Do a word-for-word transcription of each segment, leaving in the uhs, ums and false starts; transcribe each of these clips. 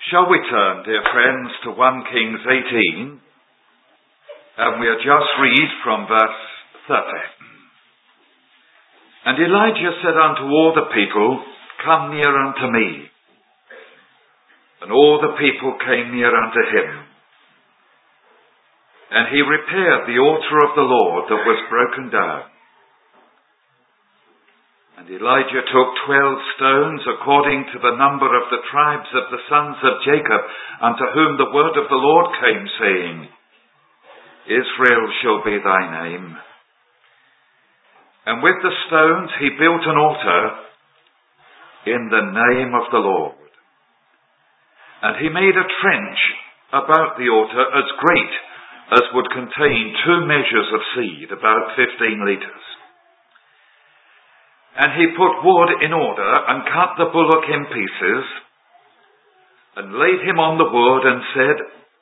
Shall we turn, dear friends, to First Kings eighteen, and we'll just read from verse thirty. And Elijah said unto all the people, Come near unto me. And all the people came near unto him. And he repaired the altar of the Lord that was broken down. And Elijah took twelve stones according to the number of the tribes of the sons of Jacob, unto whom the word of the Lord came, saying, Israel shall be thy name. And with the stones he built an altar in the name of the Lord. And he made a trench about the altar as great as would contain two measures of seed, about fifteen litres. And he put wood in order, and cut the bullock in pieces, and laid him on the wood, and said,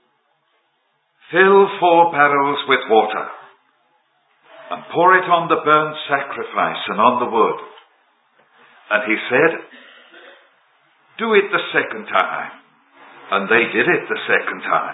Fill four barrels with water, and pour it on the burnt sacrifice and on the wood. And he said, Do it the second time. And they did it the second time.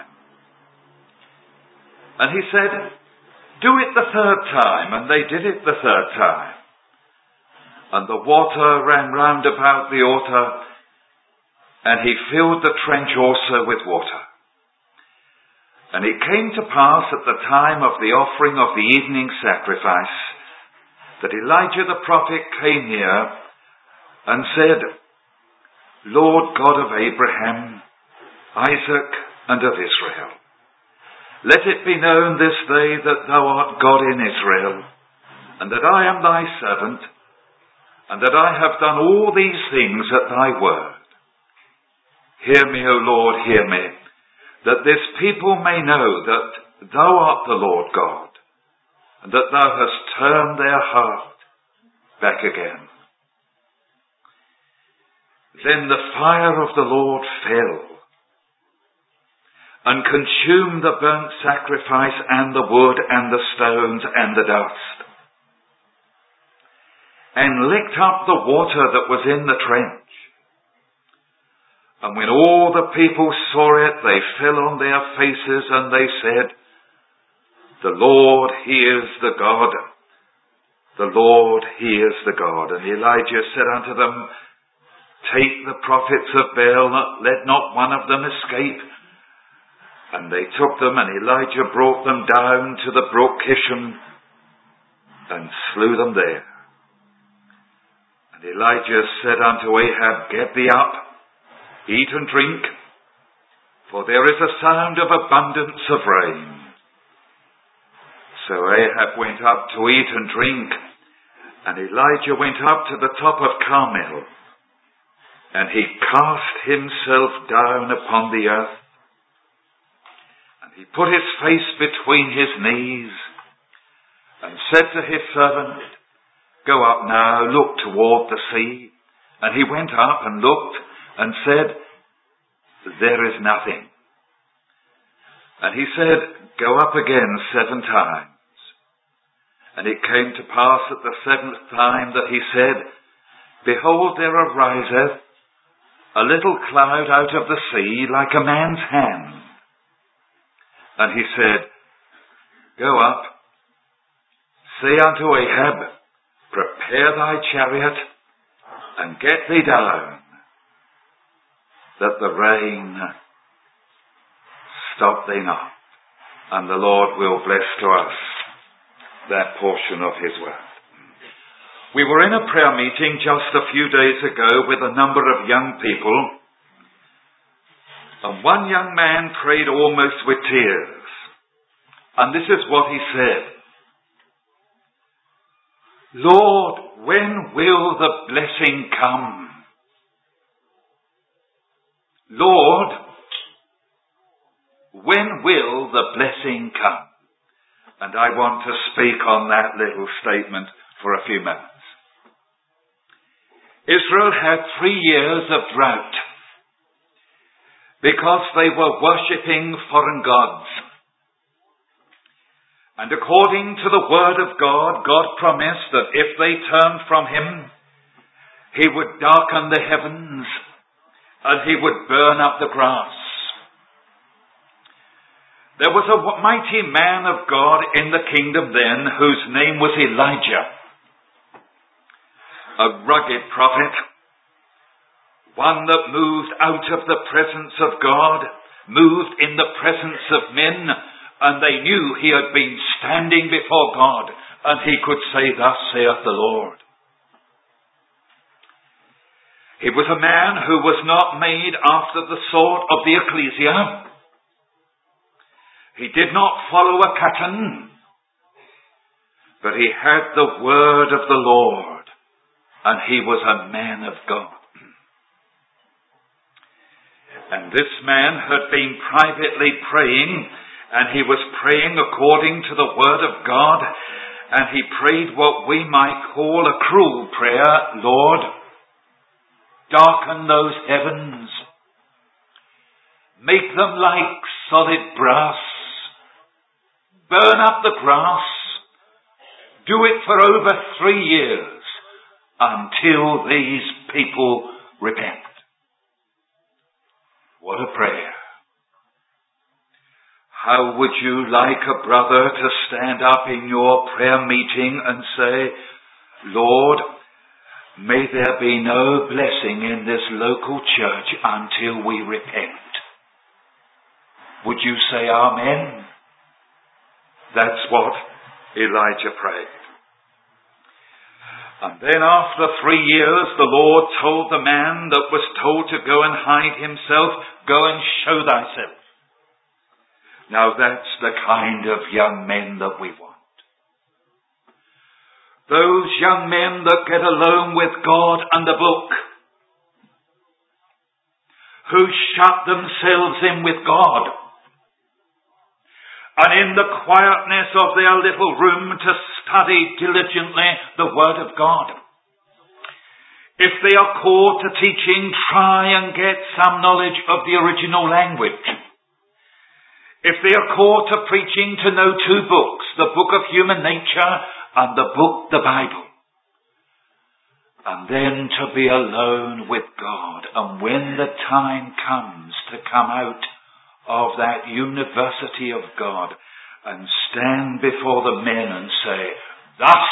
And he said, Do it the third time. And they did it the third time. And the water ran round about the altar, and he filled the trench also with water. And it came to pass at the time of the offering of the evening sacrifice, that Elijah the prophet came near, and said, Lord God of Abraham, Isaac, and of Israel, let it be known this day that thou art God in Israel, and that I am thy servant, and that I have done all these things at thy word. Hear me, O Lord, hear me, that this people may know that thou art the Lord God, and that thou hast turned their heart back again. Then the fire of the Lord fell, and consumed the burnt sacrifice, and the wood, and the stones, and the dust, and licked up the water that was in the trench. And when all the people saw it, they fell on their faces, and they said, The Lord, He is the God. The Lord, He is the God. And Elijah said unto them, Take the prophets of Baal, let not one of them escape. And they took them, and Elijah brought them down to the brook Kishon, and slew them there. And Elijah said unto Ahab, Get thee up, eat and drink, for there is a sound of abundance of rain. So Ahab went up to eat and drink, and Elijah went up to the top of Carmel, and he cast himself down upon the earth, and he put his face between his knees, and said to his servant, Go up now, look toward the sea. And he went up and looked, and said, There is nothing. And he said, Go up again seven times. And it came to pass at the seventh time that he said, Behold, there ariseth a little cloud out of the sea, like a man's hand. And he said, Go up, say unto Ahab, Prepare thy chariot, and get thee down, that the rain stop thee not. And the Lord will bless to us that portion of his word. We were in a prayer meeting just a few days ago with a number of young people, and one young man prayed almost with tears. And this is what he said. Lord, when will the blessing come? Lord, when will the blessing come? And I want to speak on that little statement for a few minutes. Israel had three years of drought because they were worshipping foreign gods. And according to the word of God, God promised that if they turned from him, he would darken the heavens and he would burn up the grass. There was a mighty man of God in the kingdom then, whose name was Elijah, a rugged prophet, one that moved out of the presence of God, moved in the presence of men, and they knew he had been standing before God, and he could say, "Thus saith the Lord." He was a man who was not made after the sort of the ecclesia. He did not follow a pattern, but he had the word of the Lord, and he was a man of God. And this man had been privately praying, and he was praying according to the word of God, and he prayed what we might call a cruel prayer. "Lord, darken those heavens, make them like solid brass, burn up the grass, do it for over three years until these people repent." What a prayer. How would you like a brother to stand up in your prayer meeting and say, "Lord, may there be no blessing in this local church until we repent"? Would you say amen? That's what Elijah prayed. And then after three years, the Lord told the man that was told to go and hide himself, "Go and show thyself." Now that's the kind of young men that we want. Those young men that get alone with God and the book, who shut themselves in with God, and in the quietness of their little room to study diligently the Word of God. If they are called to teaching, try and get some knowledge of the original language. If they are called to preaching, to know two books, the book of human nature and the book, the Bible. And then to be alone with God. And when the time comes to come out of that university of God and stand before the men and say, "Thus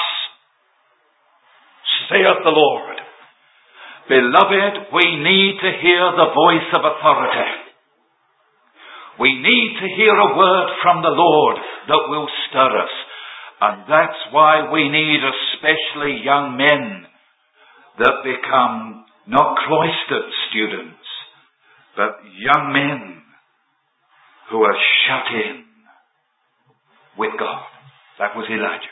saith the Lord." Beloved, we need to hear the voice of authority. We need to hear a word from the Lord that will stir us. And that's why we need especially young men that become not cloistered students, but young men who are shut in with God. That was Elijah.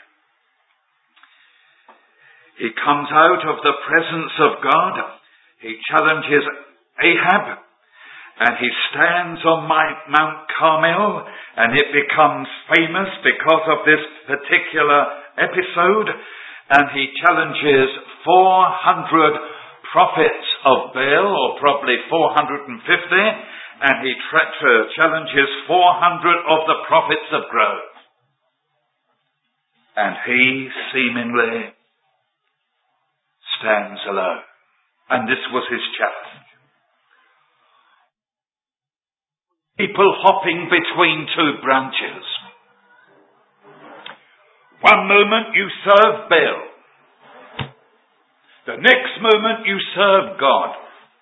He comes out of the presence of God. He challenges Ahab, and he stands on Mount Carmel, and it becomes famous because of this particular episode. And he challenges four hundred prophets of Baal, or probably four hundred fifty, and he tra- challenges four hundred of the prophets of Grove. And he seemingly stands alone. And this was his challenge. People hopping between two branches. One moment you serve Baal. The next moment you serve God.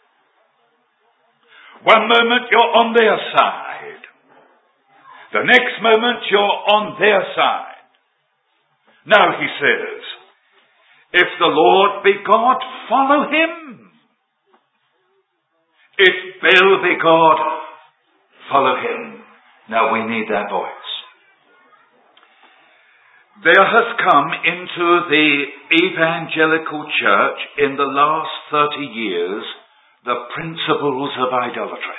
One moment you're on their side. The next moment you're on their side. Now he says, if the Lord be God, follow him. If Baal be God, follow him. Now we need that voice. There has come into the evangelical church in the last thirty years the principles of idolatry.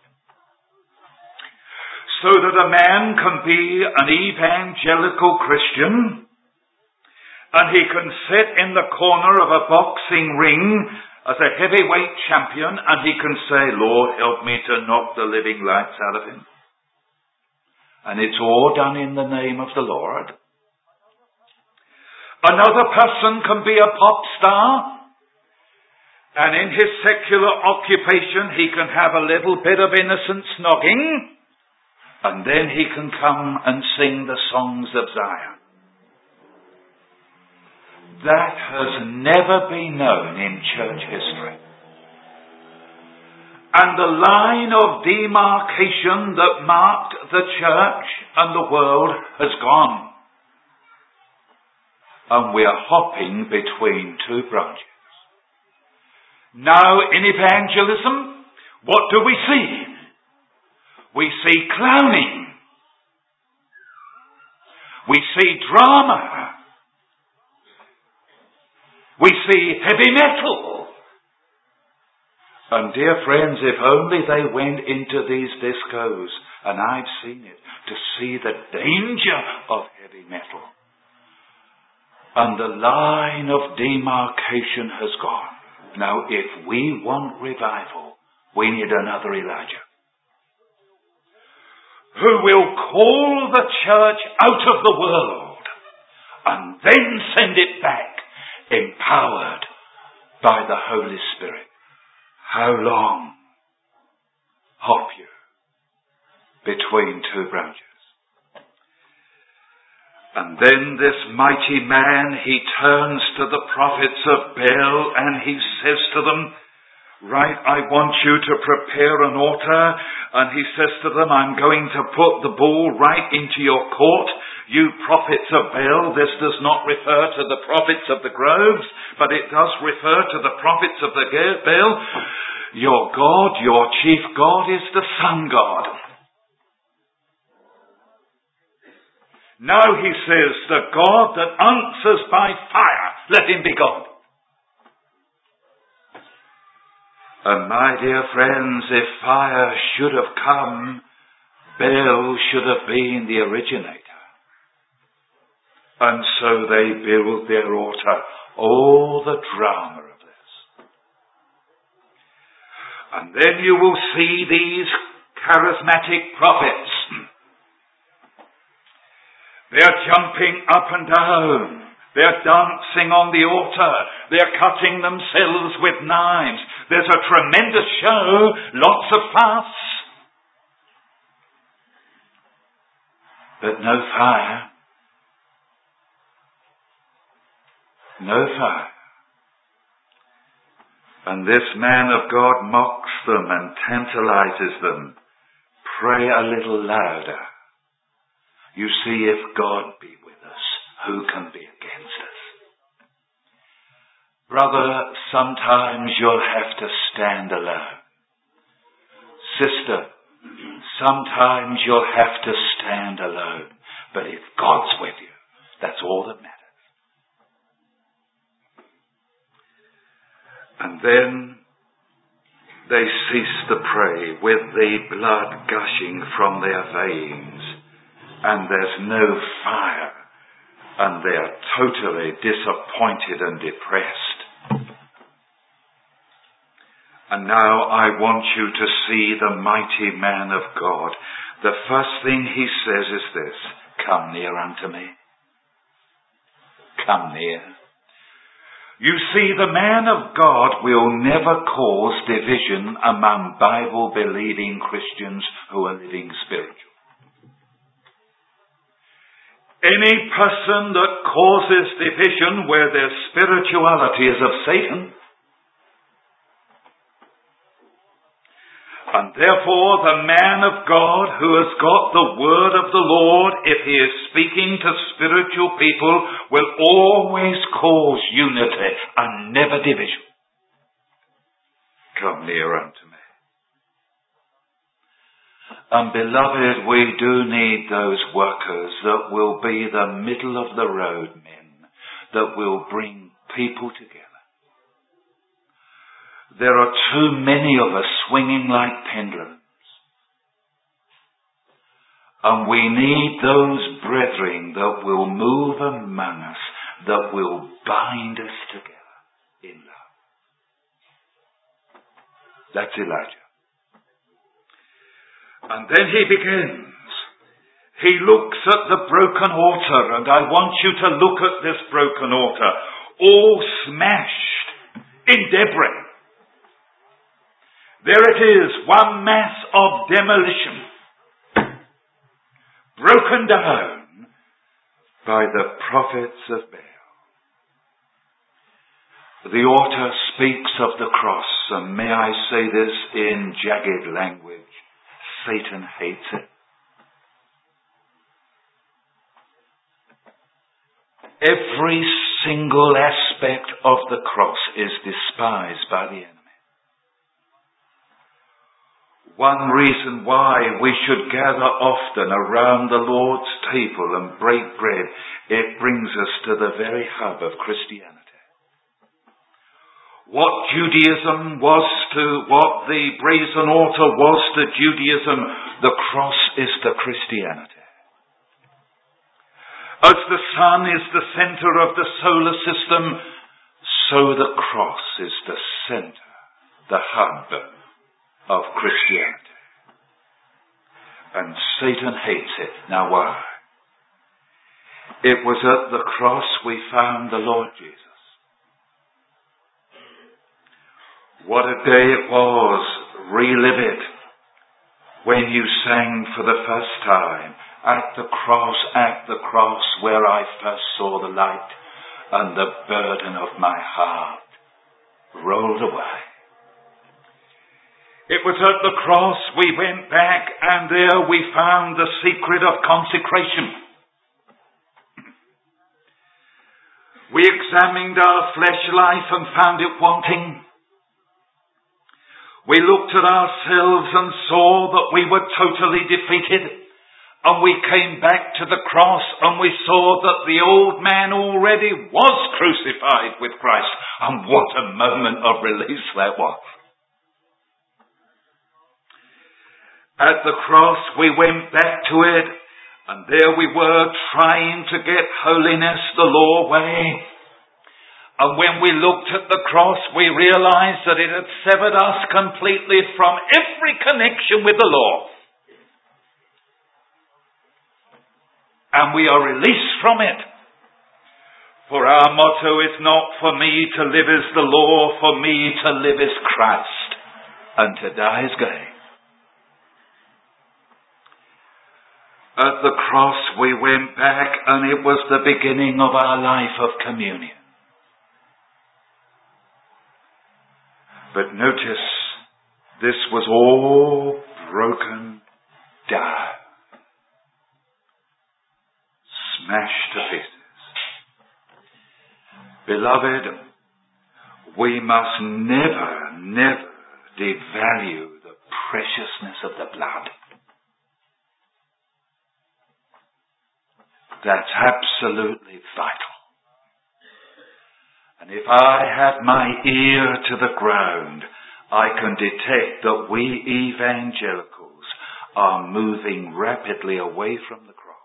So that a man can be an evangelical Christian and he can sit in the corner of a boxing ring as a heavyweight champion and he can say, Lord, help me to knock the living lights out of him. And it's all done in the name of the Lord. Another person can be a pop star And in his secular occupation, he can have a little bit of innocent snogging, and then he can come and sing the songs of Zion. That has never been known in church history. And the line of demarcation that marked the church and the world has gone. And we are hopping between two branches. Now in evangelism, what do we see? We see clowning. We see drama. We see heavy metal. And dear friends, if only they went into these discos, and I've seen it, to see the danger of heavy metal. And the line of demarcation has gone. Now, if we want revival, we need another Elijah, who will call the church out of the world and then send it back, empowered by the Holy Spirit. How long hop you between two branches? And then this mighty man, he turns to the prophets of Baal and he says to them, right, I want you to prepare an altar. And he says to them, I'm going to put the bull right into your court. You prophets of Baal, this does not refer to the prophets of the groves, but it does refer to the prophets of the Baal. Your God, your chief God is the sun god. Now he says, the God that answers by fire, let him be God. And my dear friends, if fire should have come, Baal should have been the originator. And so they build their altar. Oh, the drama of this. And then you will see these charismatic prophets. They're jumping up and down. They're dancing on the altar. They're cutting themselves with knives. There's a tremendous show, lots of fuss. But no fire. No fire. And this man of God mocks them and tantalizes them. Pray a little louder. You see, if God be with us, who can be against us? Brother, sometimes you'll have to stand alone. Sister, sometimes you'll have to stand alone. But if God's with you, that's all that matters. And then they cease to pray with the blood gushing from their veins. And there's no fire. And they are totally disappointed and depressed. And now I want you to see the mighty man of God. The first thing he says is this: come near unto me. Come near. You see, the man of God will never cause division among Bible-believing Christians who are living spiritual. Any person that causes division where their spirituality is of Satan, and therefore the man of God who has got the word of the Lord, if he is speaking to spiritual people, will always cause unity and never division. Come near unto me. And beloved, we do need those workers that will be the middle of the road men, that will bring people together. There are too many of us swinging like pendulums. And we need those brethren that will move among us, that will bind us together in love. That's Elijah. And then he begins. He looks at the broken altar, and I want you to look at this broken altar, all smashed in debris. There it is, one mass of demolition, broken down by the prophets of Baal. The author speaks of the cross, and may I say this in jagged language, Satan hates it. Every single aspect of the cross is despised by the enemy. One reason why we should gather often around the Lord's table and break bread, it brings us to the very hub of Christianity. What Judaism was to, what the brazen altar was to Judaism, the cross is to Christianity. As the sun is the center of the solar system, so the cross is the center, the hub of Christianity. And Satan hates it. Now why? It was at the cross we found the Lord Jesus. What a day it was, relive it, when you sang for the first time, at the cross, at the cross where I first saw the light and the burden of my heart rolled away. It was at the cross we went back and there we found the secret of consecration. We examined our flesh life and found it wanting. We looked at ourselves and saw that we were totally defeated. And we came back to the cross and we saw that the old man already was crucified with Christ. And what a moment of release that was. At the cross we went back to it, and there we were trying to get holiness the law way. And when we looked at the cross, we realized that it had severed us completely from every connection with the law. And we are released from it. For our motto is not for me to live is the law, for me to live is Christ, and to die is gain. At the cross we went back, and it was the beginning of our life of communion. But notice, this was all broken down. Smashed to pieces. Beloved, we must never, never devalue the preciousness of the blood. That's absolutely vital. And if I have my ear to the ground, I can detect that we evangelicals are moving rapidly away from the cross.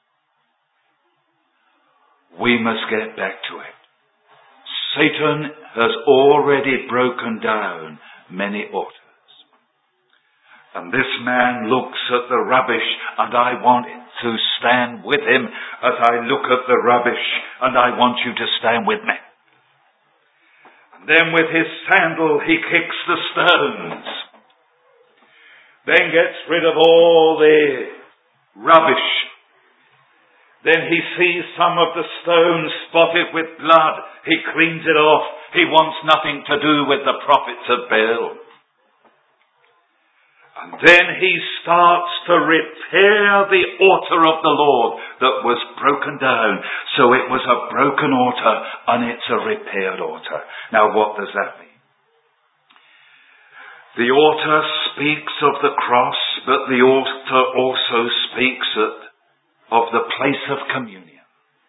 We must get back to it. Satan has already broken down many altars. And this man looks at the rubbish, and I want to stand with him as I look at the rubbish, and I want you to stand with me. And then with his sandal he kicks the stones. Then gets rid of all the rubbish. Then he sees some of the stones spotted with blood. He cleans it off. He wants nothing to do with the prophets of Baal. And then he starts to repair the altar of the Lord that was broken down. So it was a broken altar and it's a repaired altar. Now what does that mean? The altar speaks of the cross, but the altar also speaks of the place of communion.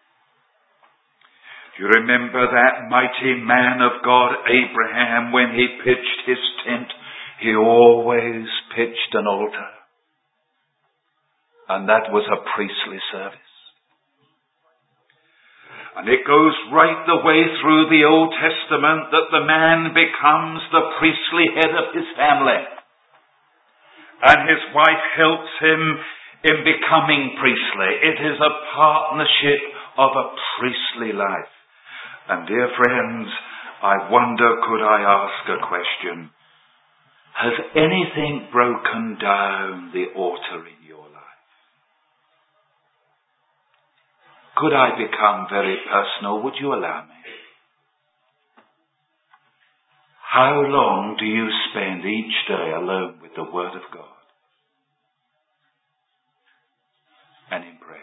Do you remember that mighty man of God, Abraham, when he pitched his tent? He always pitched an altar. And that was a priestly service. And it goes right the way through the Old Testament that the man becomes the priestly head of his family. And his wife helps him in becoming priestly. It is a partnership of a priestly life. And dear friends, I wonder, could I ask a question? Has anything broken down the altar in your life? Could I become very personal? Would you allow me? How long do you spend each day alone with the Word of God and in prayer?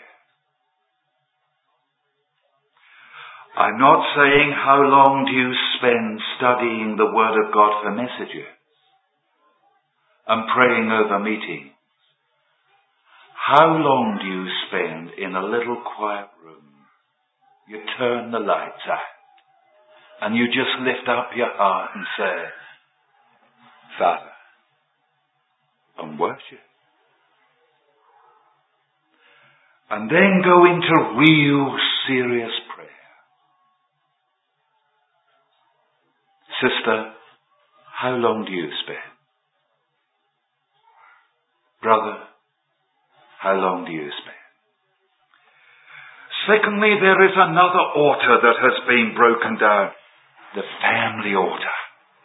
I'm not saying how long do you spend studying the Word of God for messages and praying over meetings. How long do you spend in a little quiet room? You turn the lights out and you just lift up your heart and say, Father, and worship. And then go into real serious prayer. Sister, how long do you spend? Brother, how long do you spend? Secondly, there is another altar that has been broken down. The family altar.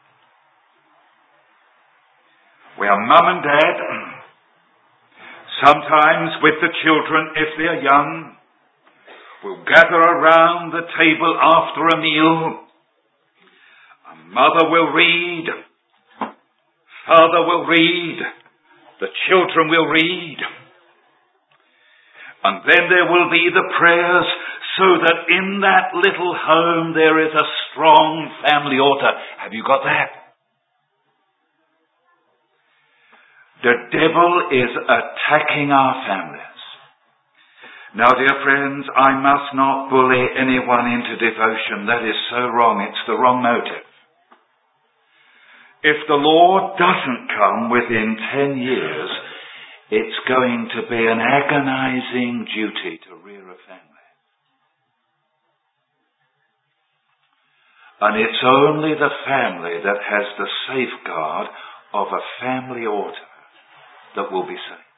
Where mum and dad, sometimes with the children if they're young, will gather around the table after a meal. And mother will read. Father will read. The children will read. And then there will be the prayers, so that in that little home there is a strong family altar. Have you got that? The devil is attacking our families. Now, dear friends, I must not bully anyone into devotion. That is so wrong. It's the wrong motive. If the Lord doesn't come within ten years, it's going to be an agonizing duty to rear a family. And it's only the family that has the safeguard of a family altar that will be safe.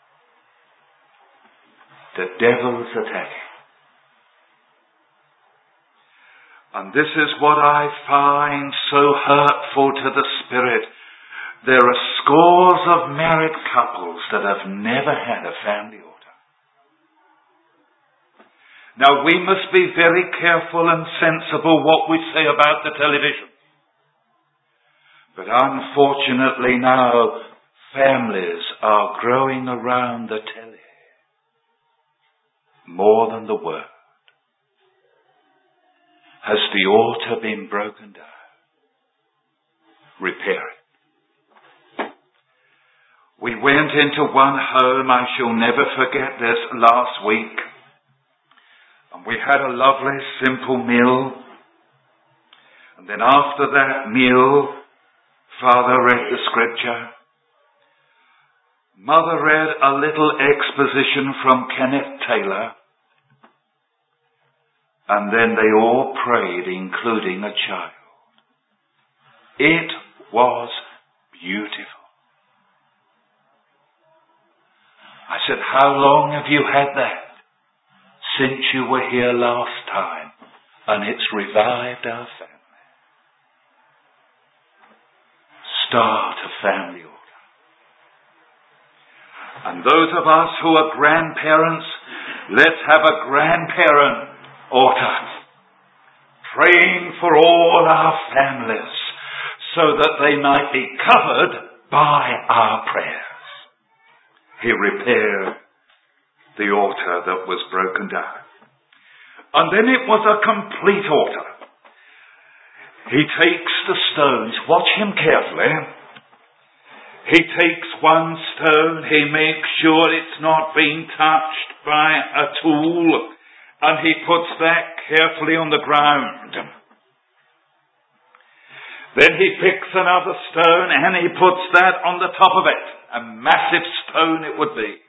The devil's attacking. And this is what I find so hurtful to the spirit. There are scores of married couples that have never had a family altar. Now, we must be very careful and sensible what we say about the television. But unfortunately now, families are growing around the telly more than the Word. Has the altar been broken down? Repair it. We went into one home, I shall never forget this, last week. And we had a lovely, simple meal. And then after that meal, Father read the scripture. Mother read a little exposition from Kenneth Taylor. And then they all prayed, including a child. It was beautiful. I said, how long have you had that? Since you were here last time. And it's revived our family. Start a family order. And those of us who are grandparents, let's have a grandparent altar, praying for all our families so that they might be covered by our prayers. He repaired the altar that was broken down. And then it was a complete altar. He takes the stones, watch him carefully. He takes one stone, he makes sure it's not being touched by a tool, and he puts that carefully on the ground. Then he picks another stone and he puts that on the top of it. A massive stone it would be.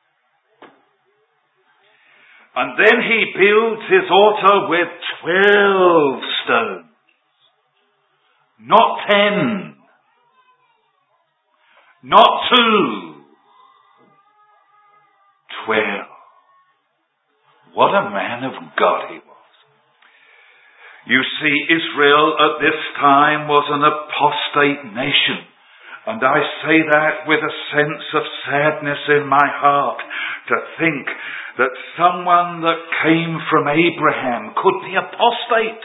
And then he builds his altar with twelve stones. Not ten. Not two. Twelve. What a man of God he was. You see, Israel at this time was an apostate nation. And I say that with a sense of sadness in my heart, to think that someone that came from Abraham could be apostate.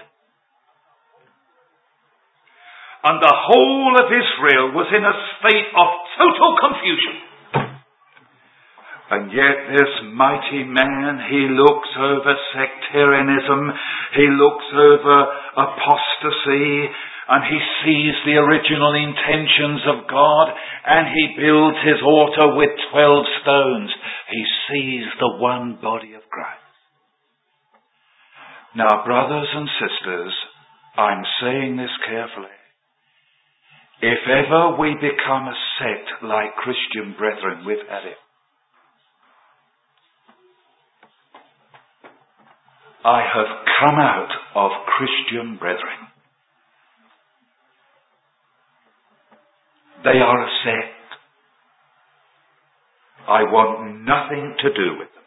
And the whole of Israel was in a state of total confusion. And yet this mighty man, he looks over sectarianism, he looks over apostasy, and he sees the original intentions of God, and he builds his altar with twelve stones. He sees the one body of Christ. Now, brothers and sisters, I'm saying this carefully. If ever we become a sect like Christian Brethren, we've had it. I have come out of Christian Brethren. They are a sect. I want nothing to do with them.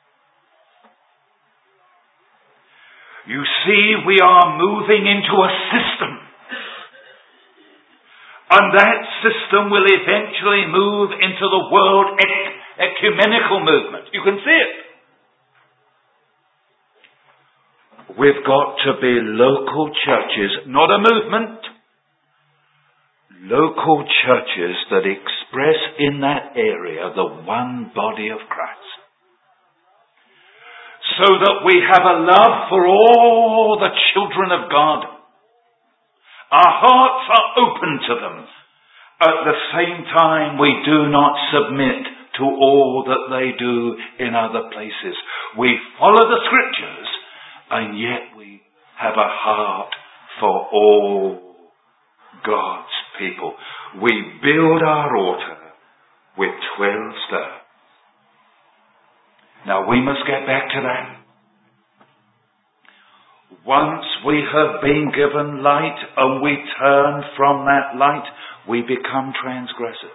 You see, we are moving into a system. And that system will eventually move into the world ec- ecumenical movement. You can see it. We've got to be local churches, not a movement. Local churches that express in that area the one body of Christ. So that we have a love for all the children of God. Our hearts are open to them. At the same time, we do not submit to all that they do in other places. We follow the Scriptures, and yet we have a heart for all God's people. We build our altar with twelve stones. Now we must get back to that. Once we have been given light and we turn from that light, we become transgressors.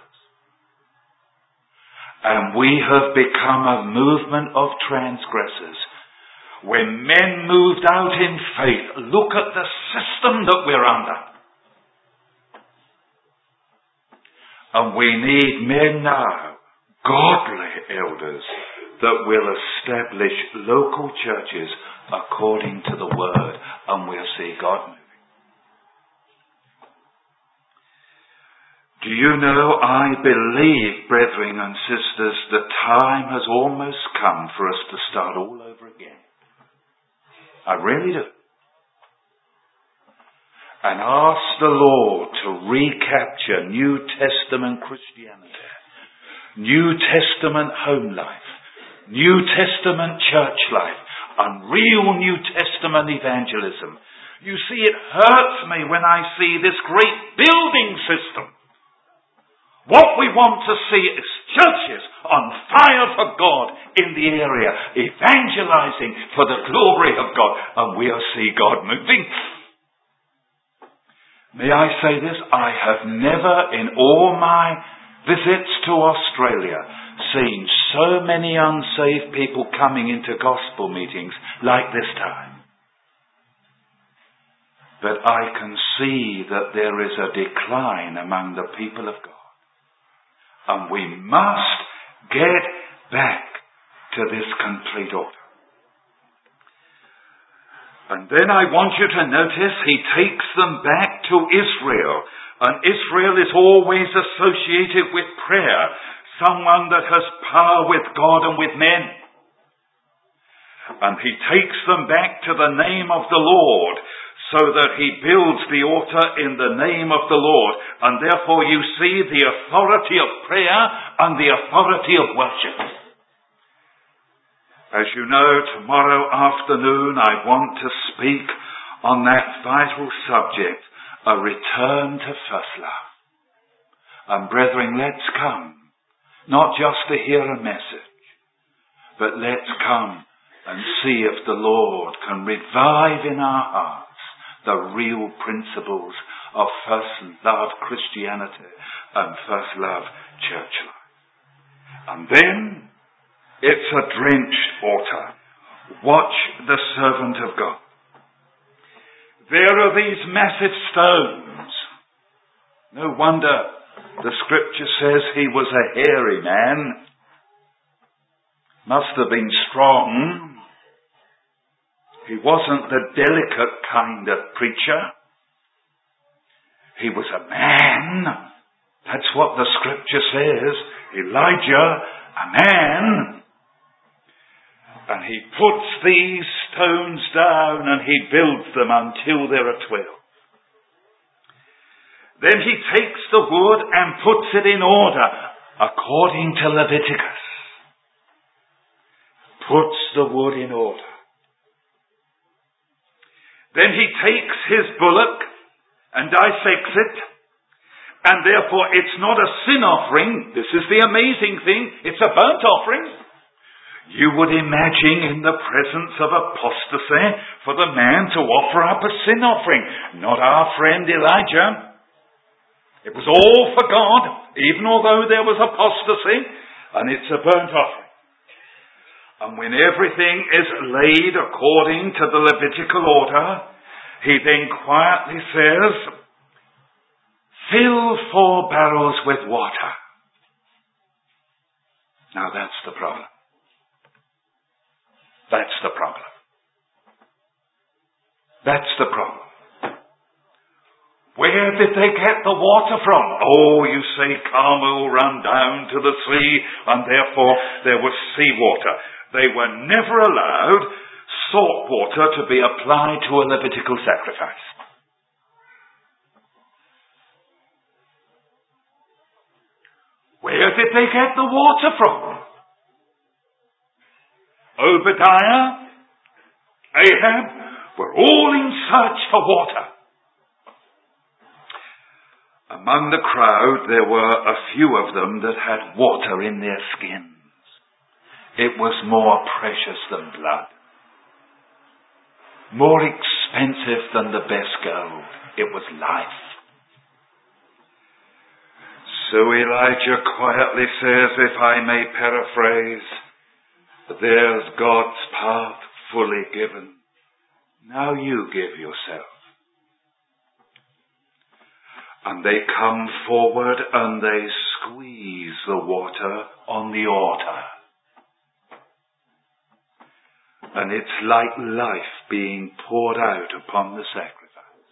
And we have become a movement of transgressors. When men moved out in faith, look at the system that we're under. And we need men now, godly elders, that will establish local churches according to the Word, and we'll see God moving. Do you know, I believe, brethren and sisters, the time has almost come for us to start all over again. I really do. And ask the Lord to recapture New Testament Christianity, New Testament home life, New Testament church life, and real New Testament evangelism. You see, it hurts me when I see this great building system. What we want to see is churches on fire for God in the area, evangelizing for the glory of God, and we'll see God moving. May I say this? I have never in all my visits to Australia seen so many unsaved people coming into gospel meetings like this time. But I can see that there is a decline among the people of God. And we must get back to this complete order. And then I want you to notice he takes them back to Israel. And Israel is always associated with prayer. Someone that has power with God and with men. And he takes them back to the name of the Lord, so that he builds the altar in the name of the Lord. And therefore you see the authority of prayer and the authority of worship. As you know, tomorrow afternoon I want to speak on that vital subject, a return to first love. And brethren, let's come. Not just to hear a message, but let's come and see if the Lord can revive in our hearts the real principles of first love Christianity and first love church life. And then it's a drenched altar. Watch the servant of God. There are these massive stones. No wonder The scripture says he was a hairy man. Must have been strong. He wasn't the delicate kind of preacher. He was a man. That's what the scripture says. Elijah, a man. And he puts these stones down and he builds them until there are twelve. Then he takes the wood and puts it in order according to Leviticus. Puts the wood in order. Then he takes his bullock and dissects it. And therefore it's not a sin offering. This is the amazing thing. It's a burnt offering. You would imagine in the presence of apostasy for the man to offer up a sin offering. Not our friend Elijah. It was all for God, even although there was apostasy, and it's a burnt offering. And when everything is laid according to the Levitical order, he then quietly says, fill four barrels with water. Now that's the problem. That's the problem. That's the problem. Where did they get the water from? Oh, you say Carmel ran down to the sea and therefore there was seawater. They were never allowed salt water to be applied to a Levitical sacrifice. Where did they get the water from? Obadiah, Ahab were all in search for water. Among the crowd, there were a few of them that had water in their skins. It was more precious than blood. More expensive than the best gold. It was life. So Elijah quietly says, if I may paraphrase, there's God's path fully given. Now you give yourself. And they come forward and they squeeze the water on the altar. And it's like life being poured out upon the sacrifice.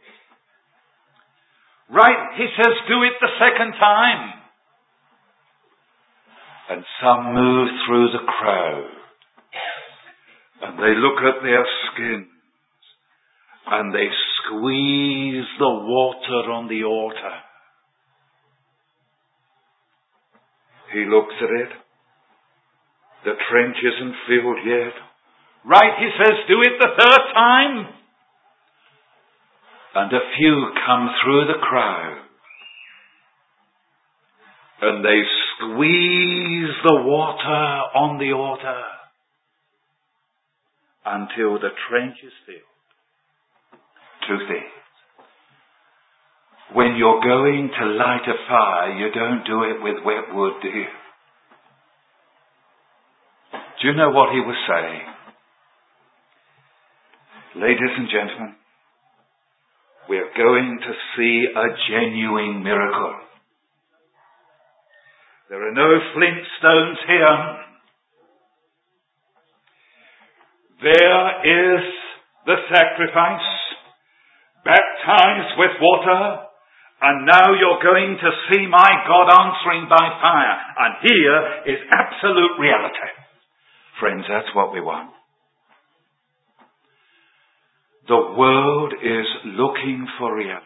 Right, he says, do it the second time. And some move through the crowd. And they look at their skins. And they squeeze the water on the altar. He looks at it. The trench isn't filled yet. Right, he says, do it the third time. And a few come through the crowd. And they squeeze the water on the altar until the trench is filled. Two things. When you're going to light a fire, you don't do it with wet wood, do you? Do you know what he was saying? Ladies and gentlemen, we're going to see a genuine miracle. There are no flint stones here. There is the sacrifice, baptized with water, and now you're going to see my God answering by fire. And here is absolute reality. Friends, that's what we want. The world is looking for reality.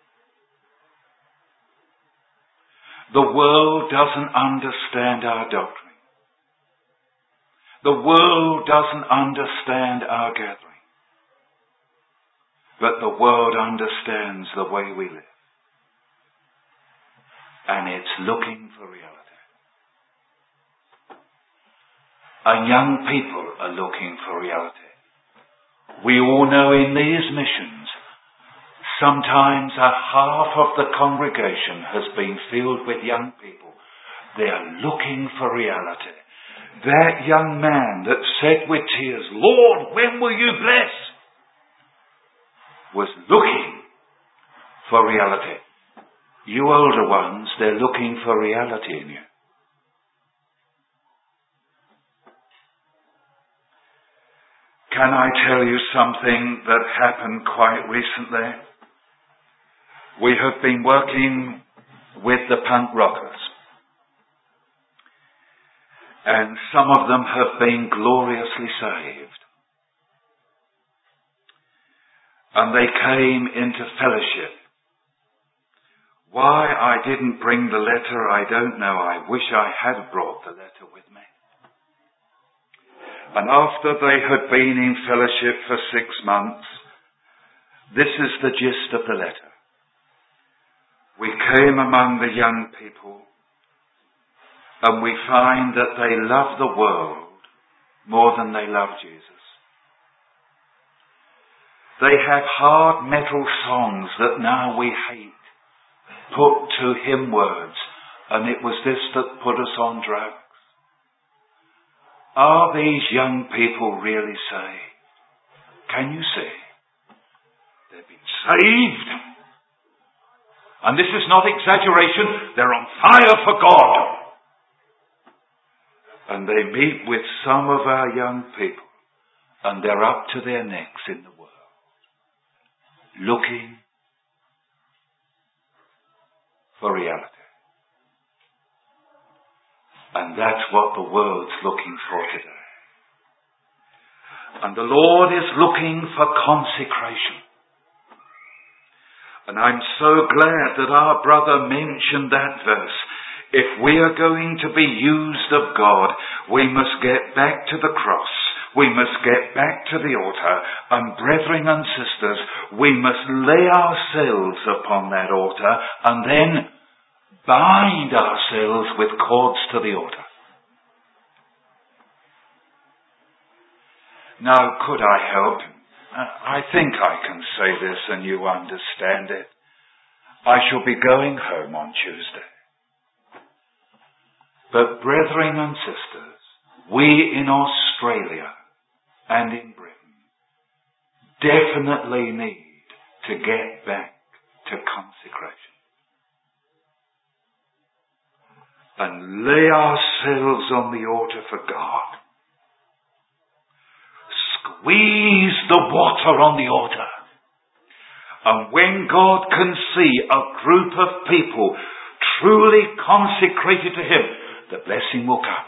The world doesn't understand our doctrine. The world doesn't understand our gathering. But the world understands the way we live. And it's looking for reality. And young people are looking for reality. We all know in these missions, sometimes a half of the congregation has been filled with young people. They are looking for reality. That young man that said with tears, Lord, when will you bless? Was looking for reality. You older ones, they're looking for reality in you. Can I tell you something that happened quite recently? We have been working with the punk rockers. And some of them have been gloriously saved. And they came into fellowship. Why I didn't bring the letter, I don't know. I wish I had brought the letter with me. And after they had been in fellowship for six months, this is the gist of the letter. We came among the young people, and we find that they love the world more than they love Jesus. They have hard metal songs that now we hate, put to hymn words, and it was this that put us on drugs. Are these young people really saved? Can you see? They've been saved. And this is not exaggeration. They're on fire for God. And they meet with some of our young people, and they're up to their necks in the world, looking for reality. And that's what the world's looking for today. And the Lord is looking for consecration. And I'm so glad that our brother mentioned that verse. If we are going to be used of God, we must get back to the cross. We must get back to the altar. And brethren and sisters, we must lay ourselves upon that altar and then bind ourselves with cords to the altar. Now, could I help? I think I can say this and you understand it. I shall be going home on Tuesday. But brethren and sisters, we in Australia and in Britain definitely need to get back to consecration. And lay ourselves on the altar for God. Squeeze the water on the altar. And when God can see a group of people truly consecrated to Him, the blessing will come.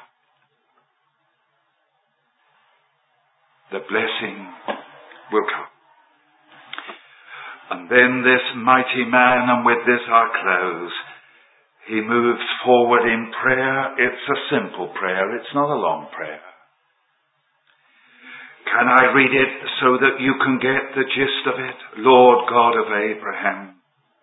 The blessing will come. And then this mighty man, and with this I close, he moves forward in prayer. It's a simple prayer. It's not a long prayer. Can I read it so that you can get the gist of it? Lord God of Abraham,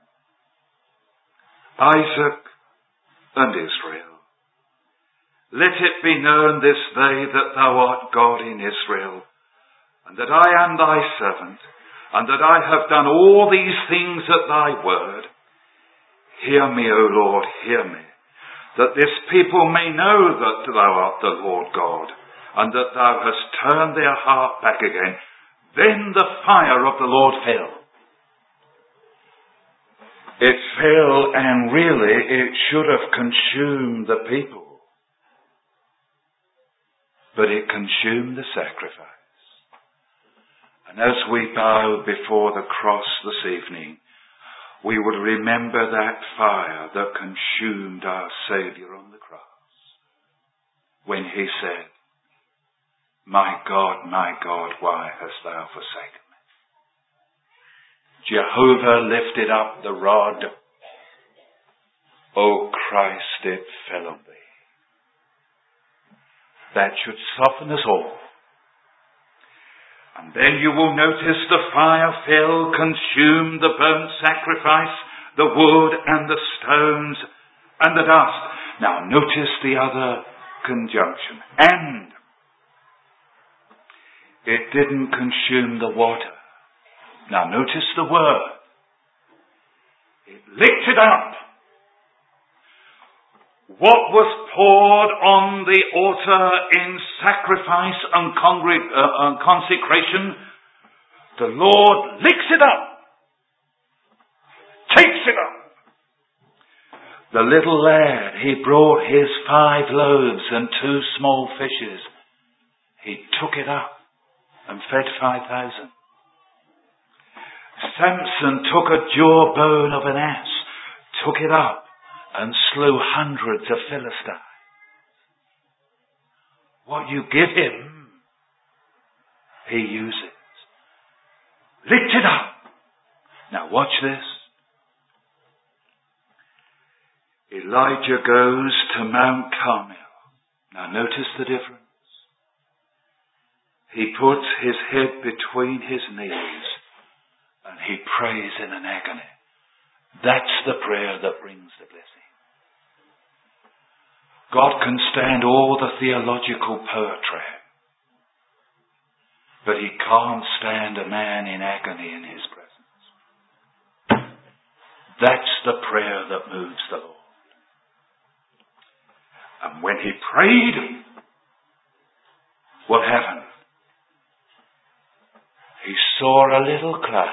Isaac, and Israel, let it be known this day that thou art God in Israel, and that I am thy servant, and that I have done all these things at thy word. Hear me, O Lord, hear me, that this people may know that thou art the Lord God, and that thou hast turned their heart back again. Then the fire of the Lord fell. It fell, and really it should have consumed the people. But it consumed the sacrifice. And as we bow before the cross this evening, we would remember that fire that consumed our Saviour on the cross, when He said, My God, my God, why hast thou forsaken me? Jehovah lifted up the rod. O Christ, it fell on thee. That should soften us all. And then you will notice the fire fell, consumed the burnt sacrifice, the wood and the stones and the dust. Now notice the other conjunction. And it didn't consume the water. Now notice the word. It licked it up. What was poured on the altar in sacrifice and congre- uh, uh, consecration, the Lord licks it up, takes it up, The little lad, he brought his five loaves and two small fishes. He took it up and fed five thousand. Samson took a jawbone of an ass, took it up and slew hundreds of Philistines. What you give him, he uses. Lift it up. Now watch this. Elijah goes to Mount Carmel. Now notice the difference. He puts his head between his knees and he prays in an agony. That's the prayer that brings the blessing. God can stand all the theological poetry, but he can't stand a man in agony in his presence. That's the prayer that moves the Lord. And when he prayed, what happened? He saw a little cloud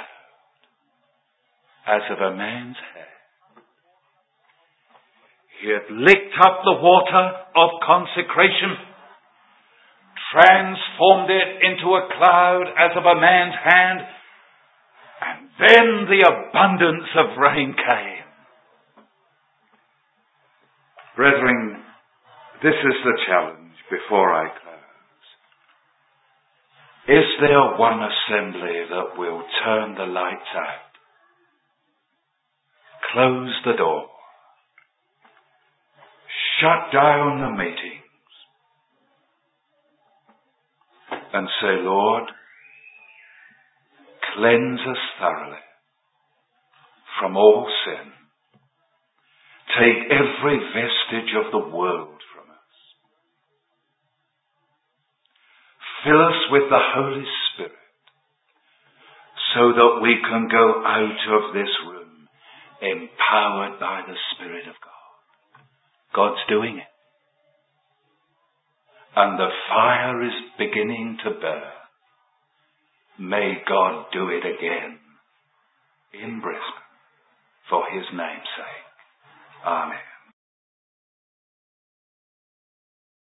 as of a man's hair. He had licked up the water of consecration, transformed it into a cloud as of a man's hand, and then the abundance of rain came. Brethren, this is the challenge before I close. Is there one assembly that will turn the lights out, close the door, shut down the meetings, and say, Lord, cleanse us thoroughly from all sin. Take every vestige of the world from us. Fill us with the Holy Spirit so that we can go out of this room empowered by the Spirit of God. God's doing it. And the fire is beginning to burn. May God do it again in Brisbane for his name's sake. Amen.